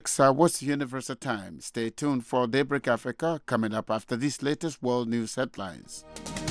What's the Universal Time? Stay tuned for Daybreak Africa coming up after these latest world news headlines.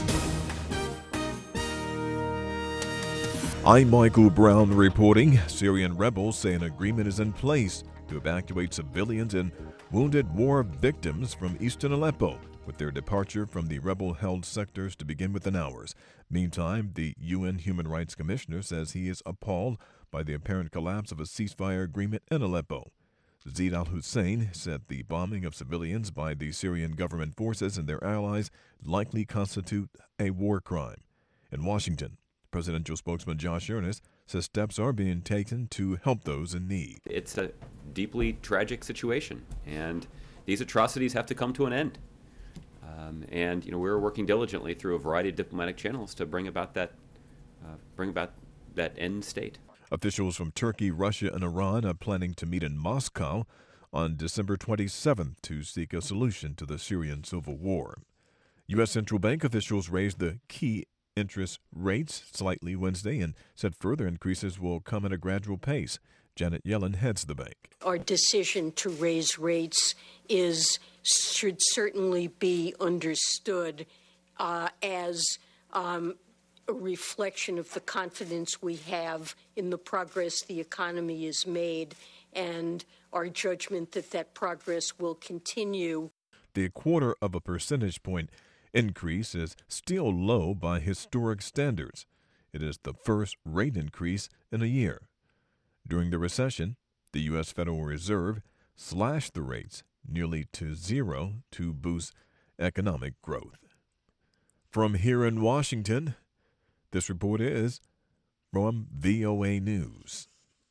I'm Michael Brown reporting. Syrian rebels say an agreement is in place to evacuate civilians and wounded war victims from eastern Aleppo, with their departure from the rebel-held sectors to begin within hours. Meantime, the UN Human Rights Commissioner says he is appalled by the apparent collapse of a ceasefire agreement in Aleppo. Zaid al-Hussein said the bombing of civilians by the Syrian government forces and their allies likely constitute a war crime. In Washington, presidential spokesman Josh Earnest says steps are being taken to help those in need. It's a deeply tragic situation, and these atrocities have to come to an end. We're working diligently through a variety of diplomatic channels to bring about that end state. Officials from Turkey, Russia, and Iran are planning to meet in Moscow on December 27th to seek a solution to the Syrian civil war. U.S. central bank officials raised the key interest rates slightly Wednesday and said further increases will come at a gradual pace. Janet Yellen heads the bank. Our decision to raise rates should certainly be understood as a reflection of the confidence we have in the progress the economy has made and our judgment that progress will continue. The 0.25 percentage point increase is still low by historic standards. It is the first rate increase in a year. During the recession, the U.S. Federal Reserve slashed the rates nearly to zero to boost economic growth. From here in Washington, this report is from VOA News.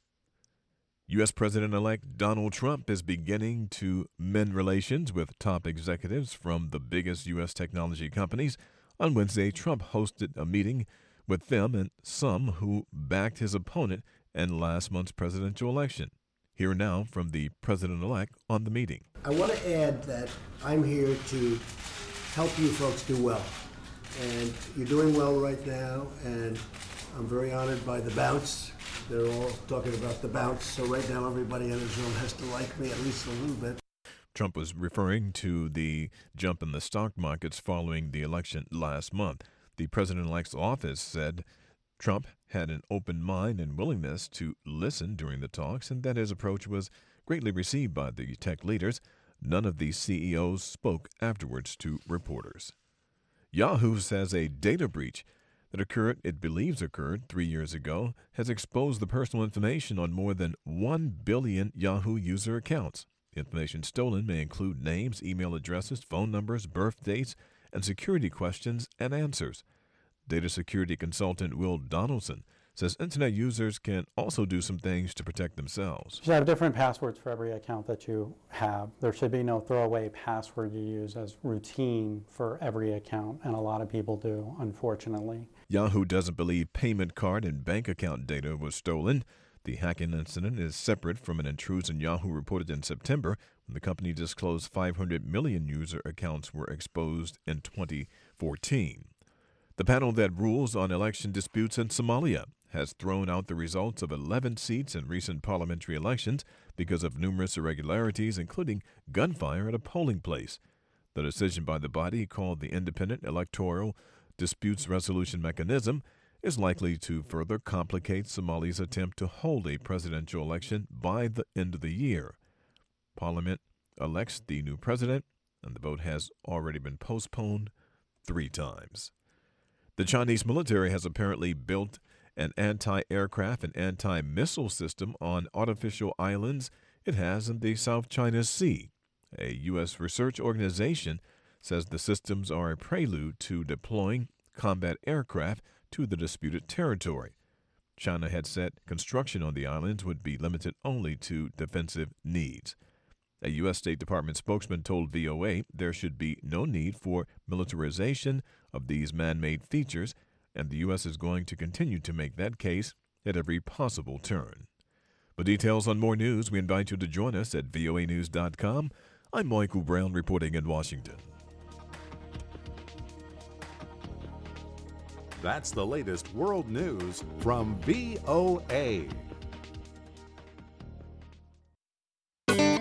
U.S. President-elect Donald Trump is beginning to mend relations with top executives from the biggest U.S. technology companies. On Wednesday, Trump hosted a meeting with them and some who backed his opponent in last month's presidential election. Here now from the president-elect on the meeting. I want to add that I'm here to help you folks do well. And you're doing well right now, and I'm very honored by the bounce. They're all talking about the bounce, so right now everybody in this room has to like me at least a little bit. Trump was referring to the jump in the stock markets following the election last month. The president-elect's office said Trump had an open mind and willingness to listen during the talks, and that his approach was greatly received by the tech leaders. None of the CEOs spoke afterwards to reporters. Yahoo says a data breach that it believes occurred 3 years ago, has exposed the personal information on more than 1 billion Yahoo user accounts. Information stolen may include names, email addresses, phone numbers, birth dates, and security questions and answers. Data security consultant Will Donaldson says Internet users can also do some things to protect themselves. You should have different passwords for every account that you have. There should be no throwaway password you use as routine for every account, and a lot of people do, unfortunately. Yahoo doesn't believe payment card and bank account data was stolen. The hacking incident is separate from an intrusion Yahoo reported in September when the company disclosed 500 million user accounts were exposed in 2014. The panel that rules on election disputes in Somalia has thrown out the results of 11 seats in recent parliamentary elections because of numerous irregularities, including gunfire at a polling place. The decision by the body, called the Independent Electoral Disputes Resolution Mechanism, is likely to further complicate Somalia's attempt to hold a presidential election by the end of the year. Parliament elects the new president, and the vote has already been postponed 3 times. The Chinese military has apparently built an anti-aircraft and anti-missile system on artificial islands it has in the South China Sea. A U.S. research organization says the systems are a prelude to deploying combat aircraft to the disputed territory. China had said construction on the islands would be limited only to defensive needs. A U.S. State Department spokesman told VOA there should be no need for militarization of these man-made features, and the U.S. is going to continue to make that case at every possible turn. For details on more news, we invite you to join us at voanews.com. I'm Michael Brown reporting in Washington. That's the latest world news from VOA.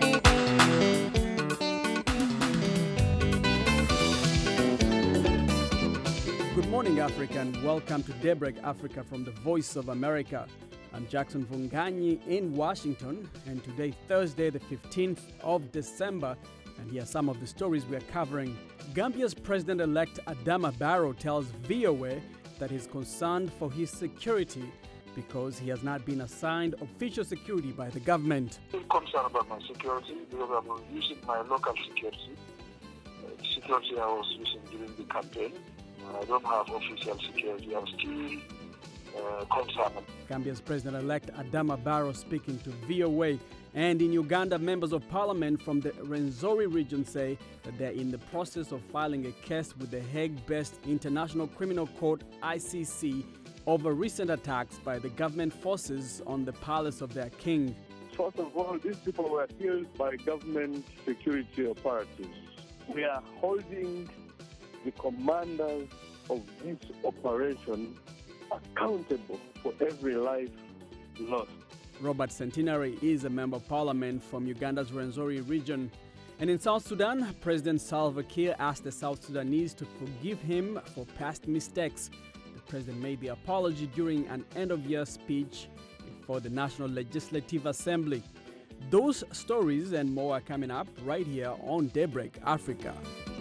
morning, Africa, and welcome to Daybreak Africa from the Voice of America. I'm Jackson Vunganyi in Washington, and today, Thursday, the 15th of December, and here are some of the stories we are covering. Gambia's President-elect Adama Barrow tells VOA that he's concerned for his security because he has not been assigned official security by the government. I'm concerned about my security because I'm using my local security. Security I was using during the campaign. I don't have official security. I'm still concerned. Gambia's President-elect Adama Barrow speaking to VOA. And in Uganda, members of parliament from the Rwenzori region say that they're in the process of filing a case with the Hague-based International Criminal Court, ICC, over recent attacks by the government forces on the palace of their king. First of all, these people were killed by government security apparatus. We are holding the commanders of this operation accountable for every life lost. Robert Centenary is a member of parliament from Uganda's Rwenzori region. And in South Sudan, President Salva Kiir asked the South Sudanese to forgive him for past mistakes. The president made the apology during an end-of-year speech before the National Legislative Assembly. Those stories and more are coming up right here on Daybreak Africa.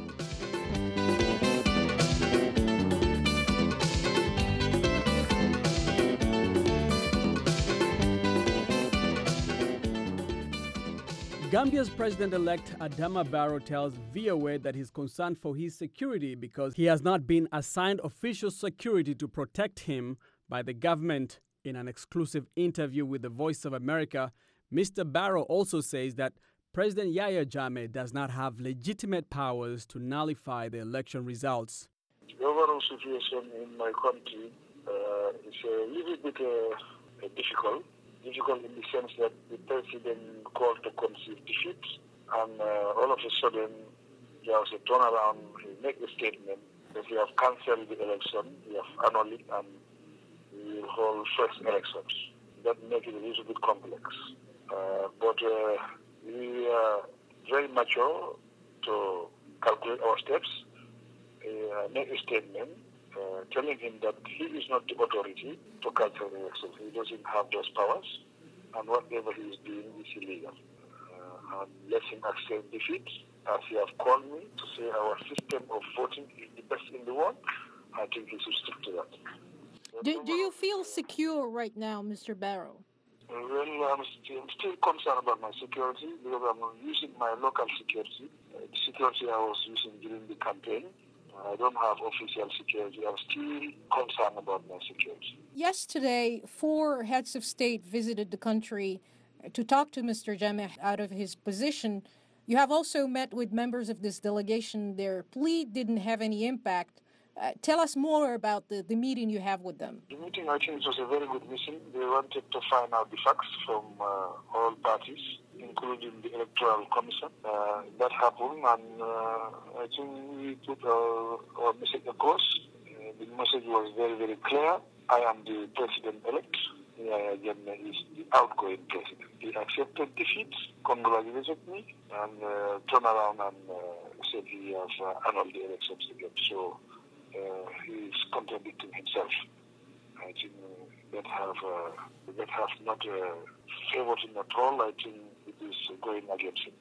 Gambia's President-elect Adama Barrow tells VOA that he's concerned for his security because he has not been assigned official security to protect him by the government. In an exclusive interview with the Voice of America, Mr. Barrow also says that President Yahya Jammeh does not have legitimate powers to nullify the election results. The overall situation in my country is a little bit difficult. Difficult in the sense that the president called to concede defeat, and all of a sudden there was a turnaround. He made a statement that we have cancelled the election, we have annulled it, and we will hold fresh elections. That makes it a little bit complex. But we are very mature to calculate our steps, make a statement telling him that he is not the authority to cancel the elections. He doesn't have those powers, and whatever he is doing is illegal. And let him accept defeat, as he has called me to say our system of voting is the best in the world. I think he should stick to that. Do you feel secure right now, Mr. Barrow? Well, I'm still concerned about my security because I'm using my local security, the security I was using during the campaign. I don't have official security. I'm still concerned about my security. Yesterday, 4 heads of state visited the country to talk to Mr. Jammeh out of his position. You have also met with members of this delegation. Their plea didn't have any impact. Tell us more about the meeting you have with them. The meeting, I think, was a very good meeting. They wanted to find out the facts from all parties, including the Electoral Commission. That happened, and I think we put our message across. The message was very, very clear. I am the president-elect. Jammeh is the outgoing president. He accepted defeat, congratulated me, and turned around and said he has annulled the elections again. So he is contradicting himself. I think that have not favored him at all. I think it is going against him.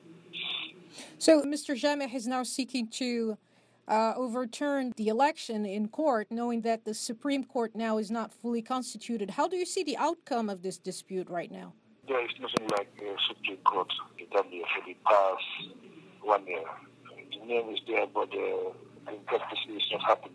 So Mr. Jammeh is now seeking to overturn the election in court, knowing that the Supreme Court now is not fully constituted. How do you see the outcome of this dispute right now? There is nothing like the Supreme Court in Gambia for the past 1 year. The name is there, but the practice is not happening.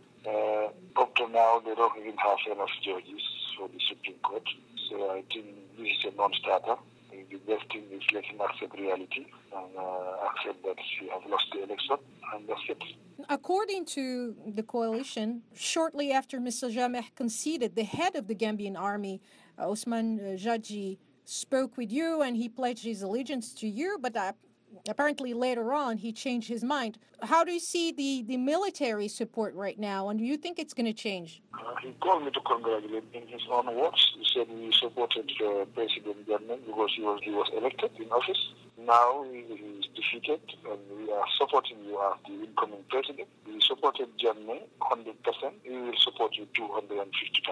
Up to now, they don't even have enough judges for the Supreme Court. So I think this is a non-starter. The best thing is let him accept reality and accept that he has lost the election, and that's it. According to the coalition, shortly after Mr. Jammeh conceded, the head of the Gambian army, Osman Jaji, spoke with you and he pledged his allegiance to you, but apparently later on he changed his mind. How do you see the military support right now, and do you think it's going to change? He called me to congratulate in his own words. He said he supported President Jammeh because he was elected in office. Now he is defeated, and we are supporting you as the incoming president. We supported Jammeh 100%. We will support you 250%.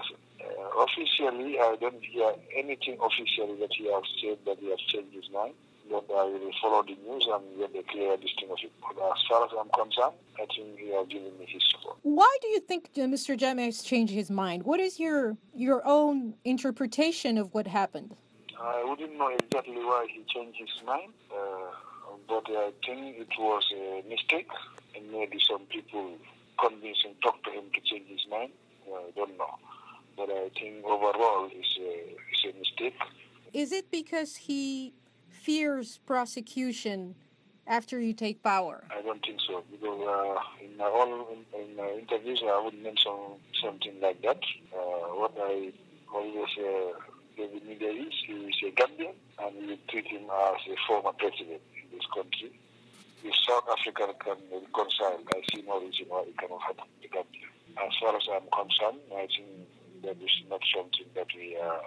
Officially, I don't hear anything officially that he has said that he has changed his mind. But I will follow the news and get a clear distinction. But as far as I'm concerned, I think he has given me his support. Why do you think Mr. Jammeh has changed his mind? What is your own interpretation of what happened? I wouldn't know exactly why he changed his mind, but I think it was a mistake, and maybe some people convinced him, talked to him to change his mind. I don't know. But I think overall it's a mistake. Is it because he fears prosecution after you take power? I don't think so, because in my interviews I wouldn't mention something like that. What I always gave the media is he is a Gambian, and we treat him as a former president in this country. If South Africa can reconcile, I see no reason why it cannot happen to Gambia. As far as I'm concerned, I think that is not something that we are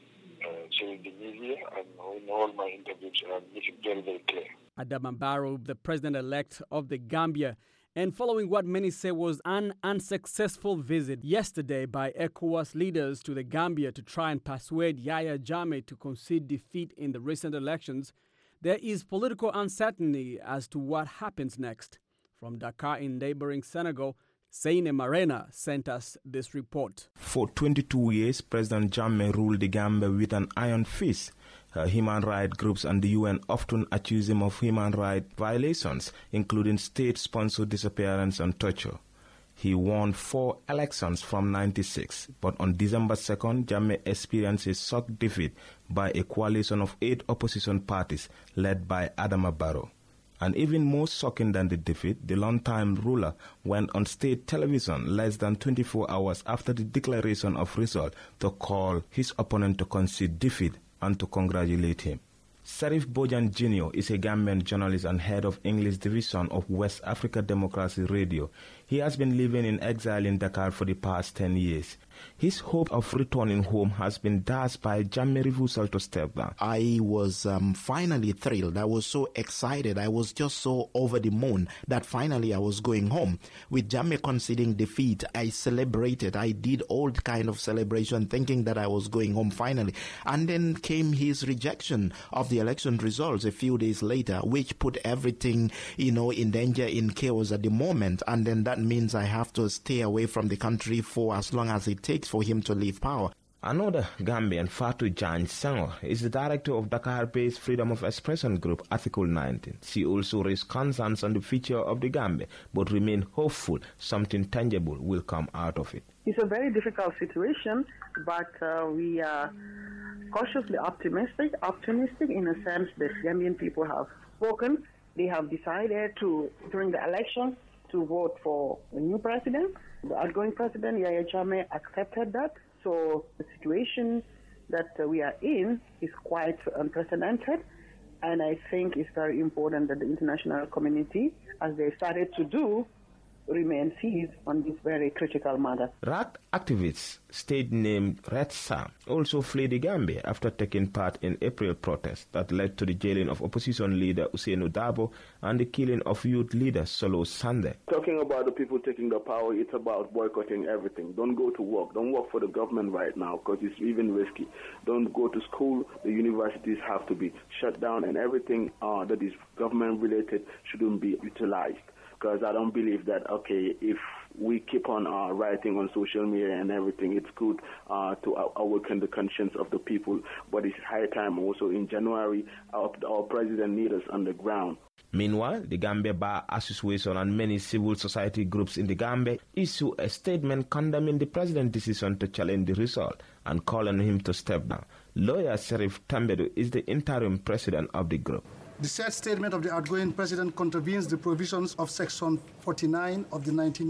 saying in the media, and in all my interviews I make it very, very clear. Adama Barrow, the president-elect of the Gambia, and following what many say was an unsuccessful visit yesterday by ECOWAS leaders to the Gambia to try and persuade Yahya Jammeh to concede defeat in the recent elections, there is political uncertainty as to what happens next. From Dakar in neighboring Senegal, Seine Marena sent us this report. For 22 years, President Jammeh ruled the Gambia with an iron fist. Human rights groups and the UN often accuse him of human rights violations, including state-sponsored disappearance and torture. He won 4 elections from 1996, but on December 2nd, Jammeh experienced a shock defeat by a coalition of 8 opposition parties led by Adama Barrow. And even more shocking than the defeat, the long-time ruler went on state television less than 24 hours after the declaration of result to call his opponent to concede defeat and to congratulate him. Serif Bojan Jr. is a Gambian journalist and head of English division of West Africa Democracy Radio. He has been living in exile in Dakar for the past 10 years. His hope of returning home has been dashed by Jammeh's refusal to step down. I was finally thrilled. I was so excited. I was just so over the moon that finally I was going home. With Jammeh conceding defeat, I celebrated. I did all kind of celebration thinking that I was going home finally. And then came his rejection of the election results a few days later, which put everything, in danger, in chaos at the moment. And then that means I have to stay away from the country for as long as it takes for him to leave power. Another Gambian, Fatou Jan Senghor, is the director of Dakar-based Freedom of Expression group Article 19. She also raised concerns on the future of the Gambia, but remained hopeful something tangible will come out of it. It's a very difficult situation, but we are cautiously optimistic in a sense that Gambian people have spoken. They have decided to, during the election, to vote for a new president. The outgoing president, Yahya Jammeh, accepted that. So the situation that we are in is quite unprecedented. And I think it's very important that the international community, as they started to do, remain seized on this very critical matter. RAC activists, state named Red Sam, also fled the Gambia after taking part in April protests that led to the jailing of opposition leader Ousainou Darboe and the killing of youth leader Solo Sandeh. Talking about the people taking the power, it's about boycotting everything. Don't go to work. Don't work for the government right now because it's even risky. Don't go to school. The universities have to be shut down, and everything that is government related shouldn't be utilized. Because I don't believe that, if we keep on writing on social media and everything, it's good to awaken the conscience of the people. But it's high time also in January, our president needs us on the ground. Meanwhile, the Gambia Bar Association and many civil society groups in the Gambia issue a statement condemning the president's decision to challenge the result and calling him to step down. Lawyer Serif Tambedu is the interim president of the group. The said statement of the outgoing president contravenes the provisions of Section 49 of the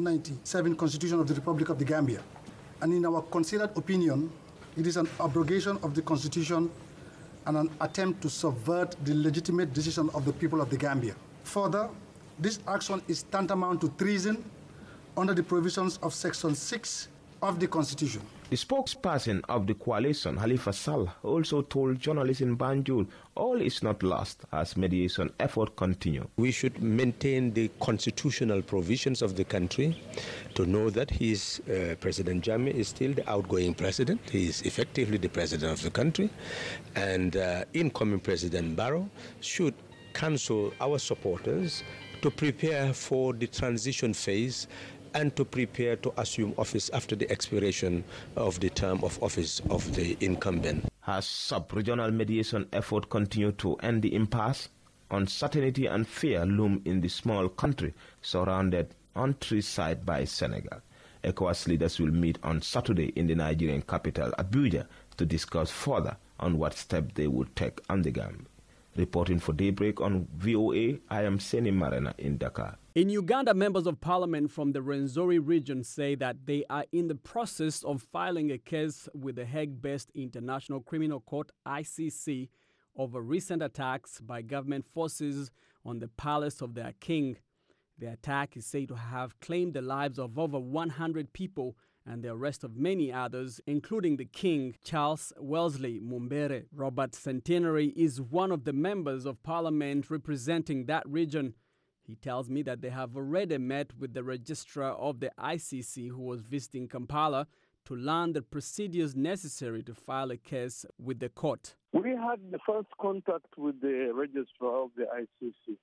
1997 Constitution of the Republic of the Gambia. And in our considered opinion, it is an abrogation of the Constitution and an attempt to subvert the legitimate decision of the people of the Gambia. Further, this action is tantamount to treason under the provisions of Section 6 of the Constitution. The spokesperson of the coalition, Halifa Sallah, also told journalists in Banjul all is not lost as mediation efforts continue. We should maintain the constitutional provisions of the country to know that President Jammeh is still the outgoing president. He is effectively the president of the country, and incoming President Barrow should counsel our supporters to prepare for the transition phase and to prepare to assume office after the expiration of the term of office of the incumbent. Has sub-regional mediation effort continued to end the impasse? Uncertainty and fear loom in the small country surrounded on three sides by Senegal. ECOWAS leaders will meet on Saturday in the Nigerian capital, Abuja, to discuss further on what steps they would take on the Gambia. Reporting for Daybreak on VOA, I am Seni Marena in Dakar. In Uganda, members of parliament from the Rwenzori region say that they are in the process of filing a case with the Hague-based International Criminal Court, ICC, over recent attacks by government forces on the palace of their king. The attack is said to have claimed the lives of over 100 people and the arrest of many others, including the king, Charles Wellesley Mumbere. Robert Centenary is one of the members of parliament representing that region. He tells me that they have already met with the registrar of the ICC who was visiting Kampala to learn the procedures necessary to file a case with the court. We had the first contact with the registrar of the ICC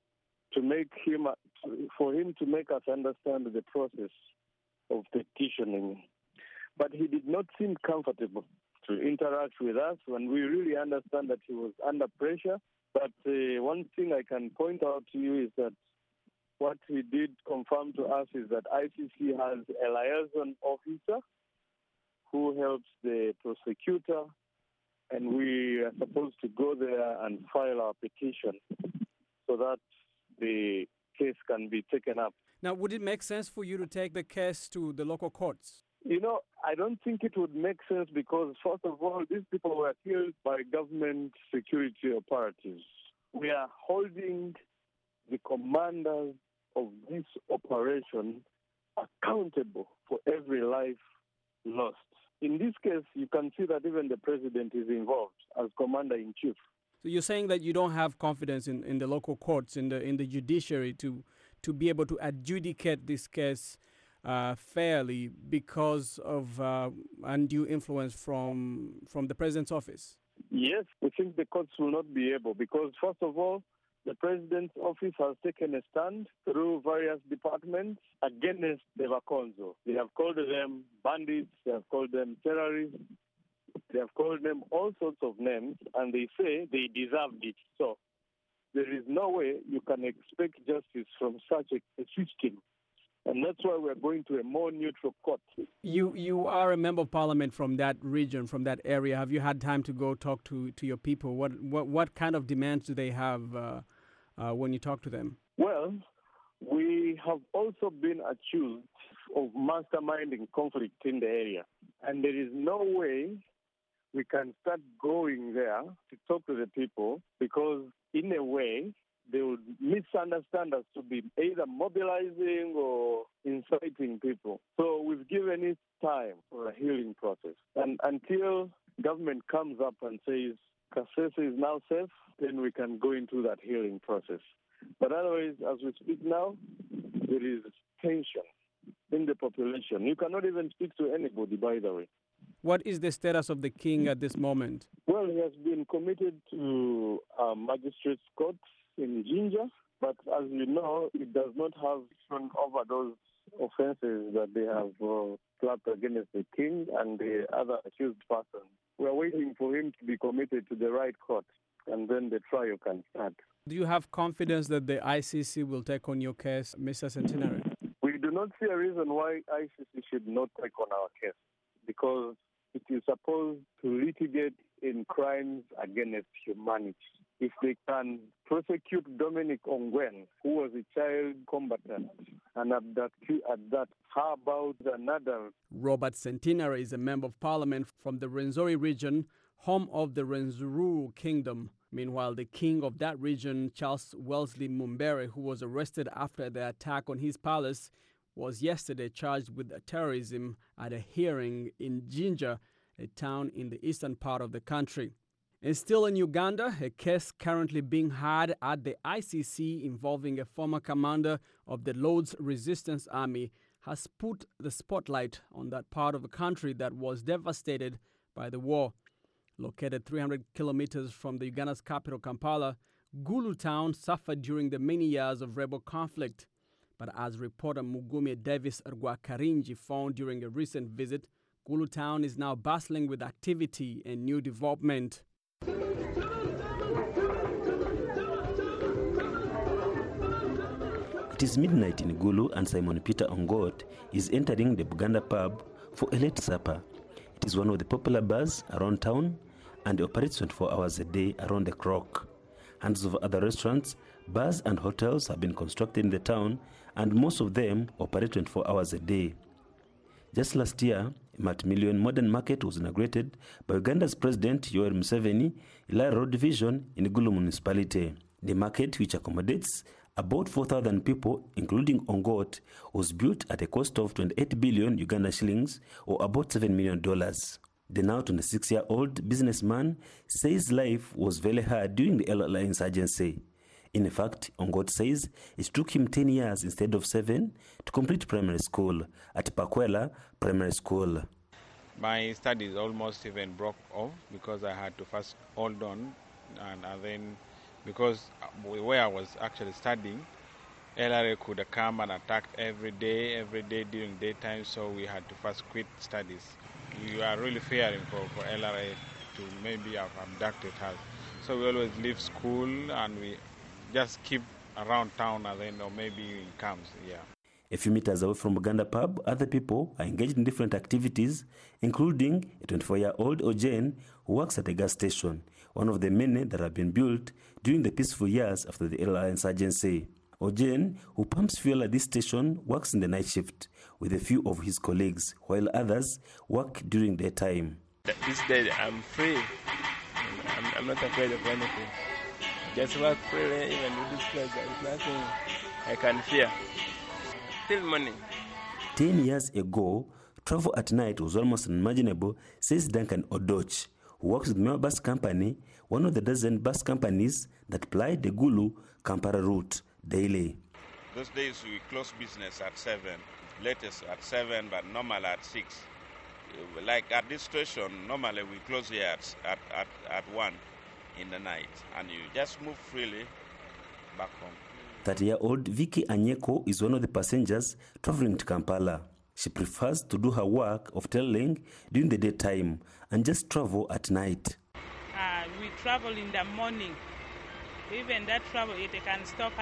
for him to make us understand the process of petitioning. But he did not seem comfortable to interact with us when we really understand that he was under pressure. But one thing I can point out to you is that what he did confirm to us is that ICC has a liaison officer who helps the prosecutor, and we are supposed to go there and file our petition so that the case can be taken up. Now, would it make sense for you to take the case to the local courts? You know, I don't think it would make sense because, first of all, these people were killed by government security operatives. We are holding the commanders of this operation accountable for every life lost. In this case, you can see that even the president is involved as commander-in-chief. So you're saying that you don't have confidence in the local courts, in the judiciary to be able to adjudicate this case fairly because of undue influence from the president's office? Yes, we think the courts will not be able because, first of all, the president's office has taken a stand through various departments against the Bakonzo. They have called them bandits, they have called them terrorists, they have called them all sorts of names, and they say they deserved it. So there is no way you can expect justice from such a system. And that's why we're going to a more neutral court. You are a member of parliament from that region, from that area. Have you had time to go talk to your people? What kind of demands do they have when you talk to them? Well, we have also been accused of masterminding conflict in the area. And there is no way we can start going there to talk to the people because, in a way, they would misunderstand us to be either mobilizing or inciting people. So we've given it time for a healing process. And until government comes up and says Kasese is now safe, then we can go into that healing process. But otherwise, as we speak now, there is tension in the population. You cannot even speak to anybody, by the way. What is the status of the king at this moment? Well, he has been committed to magistrate's court in Jinja, but as you know, it does not have action over those offenses that they have slapped against the king and the other accused person. We are waiting for him to be committed to the right court, and then the trial can start. Do you have confidence that the ICC will take on your case, Mr. Centenary? We do not see a reason why ICC should not take on our case, because it is supposed to litigate in crimes against humanity. If they can prosecute Dominic Ongwen, who was a child combatant, and at that, how about another? Robert Centenary is a member of parliament from the Rwenzori region, home of the Rwenzururu Kingdom. Meanwhile, the king of that region, Charles Wellesley Mumbere, who was arrested after the attack on his palace, was yesterday charged with terrorism at a hearing in Jinja, a town in the eastern part of the country. And still in Uganda, a case currently being heard at the ICC involving a former commander of the Lord's Resistance Army has put the spotlight on that part of the country that was devastated by the war. Located 300 kilometers from the Uganda's capital, Kampala, Gulu town suffered during the many years of rebel conflict. But as reporter Mugume Davis Rwakarinji found during a recent visit, Gulu town is now bustling with activity and new development. It is midnight in Gulu and Simon Peter Ongot is entering the Buganda pub for a late supper. It is one of the popular bars around town and operates 24 hours a day around the clock. Hundreds of other restaurants, bars and hotels have been constructed in the town, and most of them operate 24 hours a day. Just last year, a multi-million modern market was inaugurated by Uganda's President Yoweri Museveni, Ilala Road Division in Gulu municipality. The market, which accommodates about 4,000 people, including Ongot, was built at a cost of 28 billion Uganda shillings, or about $7 million. The now 26-year-old businessman says life was very hard during the LLA insurgency. In fact, Ongot says it took him 10 years instead of 7 to complete primary school at Pakwela Primary School. My studies almost even broke off because I had to first hold on, and then because where I was actually studying, LRA could come and attack every day during daytime, so we had to first quit studies. We are really fearing for LRA to maybe have abducted us. So we always leave school and we just keep around town, and then or maybe in camps, yeah. A few meters away from Buganda pub, other people are engaged in different activities, including a 24-year-old Ojen who works at a gas station, one of the many that have been built during the peaceful years after the LRA insurgency. Ojen, who pumps fuel at this station, works in the night shift with a few of his colleagues, while others work during daytime. This day I'm free. I'm not afraid of anything. Just work freely, even with this place. There is nothing I can fear. Till morning. 10 years ago, travel at night was almost unimaginable, says Duncan Odoch, who works with Mema Bus Company, one of the dozen bus companies that ply the Gulu-Kampala route daily. Those days we close business at 7, latest at 7, but normal at 6. Like at this station, normally we close here at 1 in the night, and you just move freely back home. 30-year-old Vicky Anyeko is one of the passengers traveling to Kampala. She prefers to do her work of tailoring during the daytime and just travel at night. We travel in the morning. Even that travel, it can stop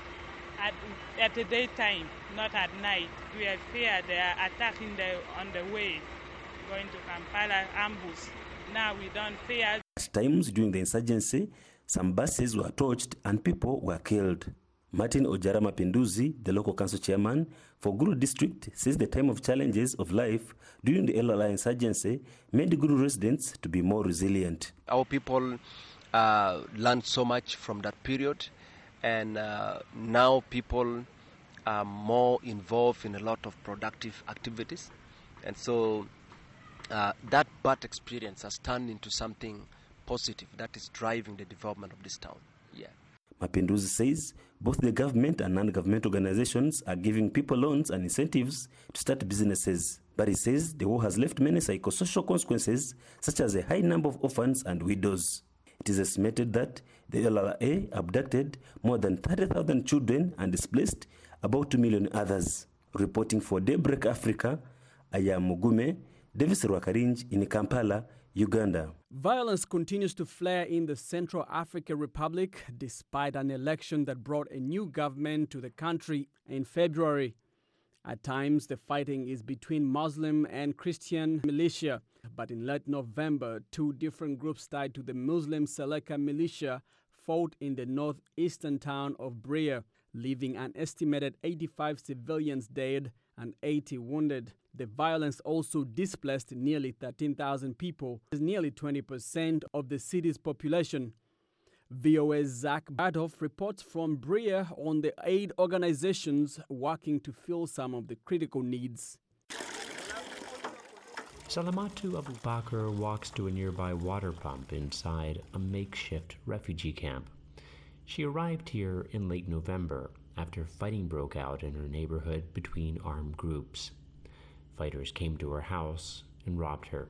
at the daytime, not at night. We are feared they are attacking on the way, going to Kampala, ambush. Now we don't fear. At times during the insurgency, some buses were torched and people were killed. Martin Ojara Mapinduzi, the local council chairman for Gulu district, says the time of challenges of life during the LLA insurgency made Gulu residents to be more resilient. Our people learned so much from that period, and now people are more involved in a lot of productive activities, and so that bad experience has turned into something positive that is driving the development of this town. Yeah. Mapinduzi says both the government and non-government organizations are giving people loans and incentives to start businesses. But he says the war has left many psychosocial consequences, such as a high number of orphans and widows. It is estimated that the LRA abducted more than 30,000 children and displaced about 2 million others. Reporting for Daybreak Africa, I am Mugume Davis Rwakarinji in Kampala, Uganda. Violence continues to flare in the Central African Republic despite an election that brought a new government to the country in February. At times, the fighting is between Muslim and Christian militia, but in late November, two different groups tied to the Muslim Seleka militia fought in the northeastern town of Bria, leaving an estimated 85 civilians dead and 80 wounded. The violence also displaced nearly 13,000 people, nearly 20% of the city's population. VOA's Zach Badoff reports from Bria on the aid organizations working to fill some of the critical needs. Salamatu Abubakar walks to a nearby water pump inside a makeshift refugee camp. She arrived here in late November after fighting broke out in her neighborhood between armed groups. Fighters came to her house and robbed her.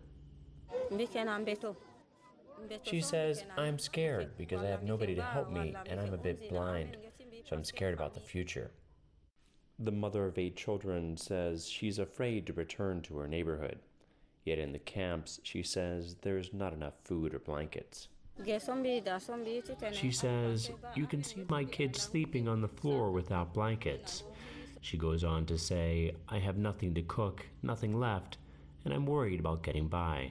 She says, "I'm scared because I have nobody to help me and I'm a bit blind, so I'm scared about the future." The mother of 8 children says she's afraid to return to her neighborhood. Yet in the camps, she says there's not enough food or blankets. She says, "You can see my kids sleeping on the floor without blankets." She goes on to say, "I have nothing to cook, nothing left, and I'm worried about getting by."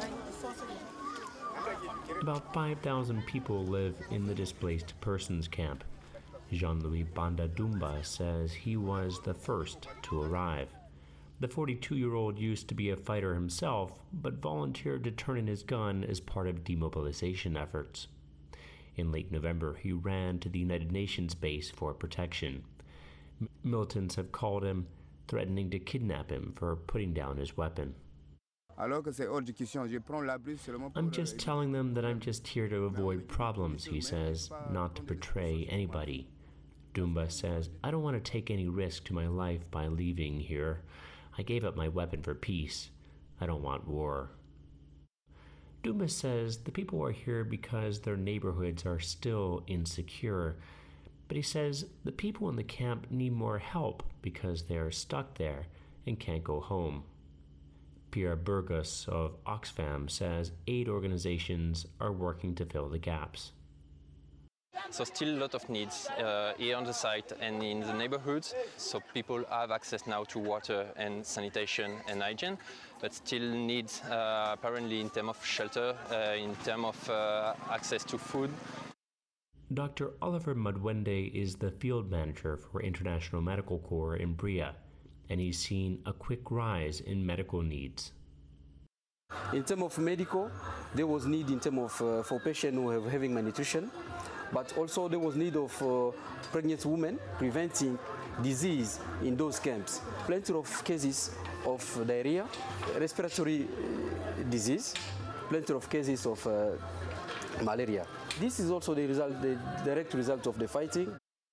About 5,000 people live in the displaced persons camp. Jean-Louis Banda Dumba says he was the first to arrive. The 42-year-old used to be a fighter himself, but volunteered to turn in his gun as part of demobilization efforts. In late November, he ran to the United Nations base for protection. Militants have called him, threatening to kidnap him for putting down his weapon. "I'm just telling them that I'm just here to avoid problems," he says, "not to betray anybody." Dumba says, "I don't want to take any risk to my life by leaving here. I gave up my weapon for peace. I don't want war." Dumba says the people are here because their neighborhoods are still insecure, but he says the people in the camp need more help because they are stuck there and can't go home. Pierre Burgos of Oxfam says aid organizations are working to fill the gaps. So still a lot of needs here on the site and in the neighborhoods. So people have access now to water and sanitation and hygiene, but still needs apparently in terms of shelter, in terms of access to food. Dr. Oliver Madwende is the field manager for International Medical Corps in Bria, and he's seen a quick rise in medical needs. In terms of medical, there was need in terms of for patients who are having malnutrition, but also there was need of pregnant women preventing disease in those camps. Plenty of cases of diarrhea, respiratory disease, plenty of cases of malaria. This is also the direct result of the fighting.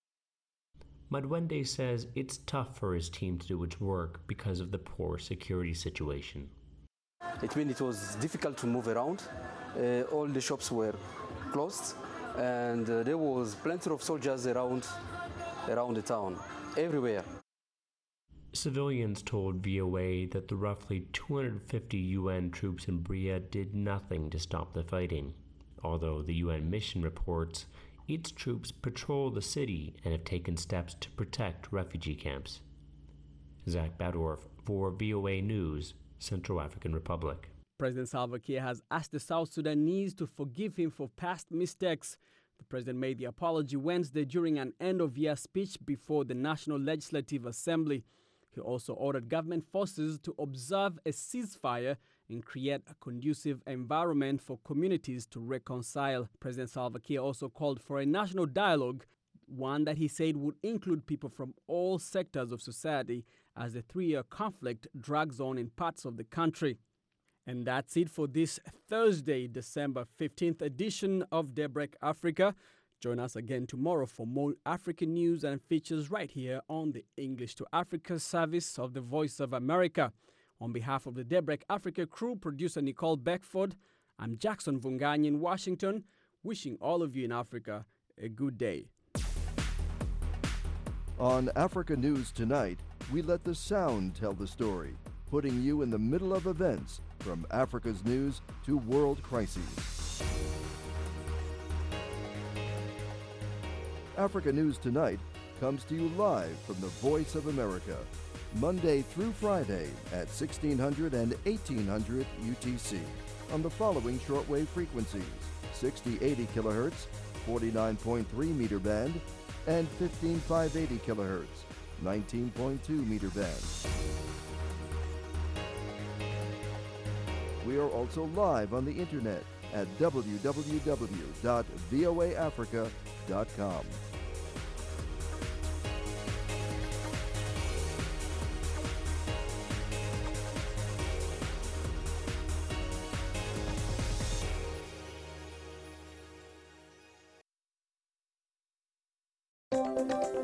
Madwende says it's tough for his team to do its work because of the poor security situation. It means it was difficult to move around. All the shops were closed, and there was plenty of soldiers around the town, everywhere. Civilians told VOA that the roughly 250 UN troops in Bria did nothing to stop the fighting, although the UN mission reports its troops patrol the city and have taken steps to protect refugee camps. Zach Badorf for VOA News, Central African Republic. President Salva Kiir has asked the South Sudanese to forgive him for past mistakes. The president made the apology Wednesday during an end-of-year speech before the National Legislative Assembly. He also ordered government forces to observe a ceasefire and create a conducive environment for communities to reconcile. President Salva Kiir also called for a national dialogue, one that he said would include people from all sectors of society as the 3-year conflict drags on in parts of the country. And that's it for this Thursday, December 15th edition of Daybreak Africa. Join us again tomorrow for more African news and features right here on the English to Africa service of the Voice of America. On behalf of the Daybreak Africa crew, producer Nicole Beckford, I'm Jackson Vunganyi in Washington, wishing all of you in Africa a good day. On Africa News Tonight, we let the sound tell the story, putting you in the middle of events from Africa's news to world crises. Africa News Tonight comes to you live from the Voice of America, Monday through Friday at 1600 and 1800 UTC on the following shortwave frequencies: 6080 kHz, 49.3 meter band, and 15580 kHz, 19.2 meter band. We are also live on the internet at www.voaafrica.com.